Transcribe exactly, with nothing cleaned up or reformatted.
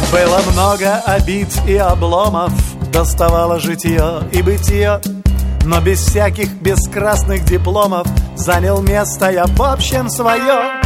Было много обид и обломов, доставало житье и бытие, но без всяких бескрасных дипломов занял место я в общем свое.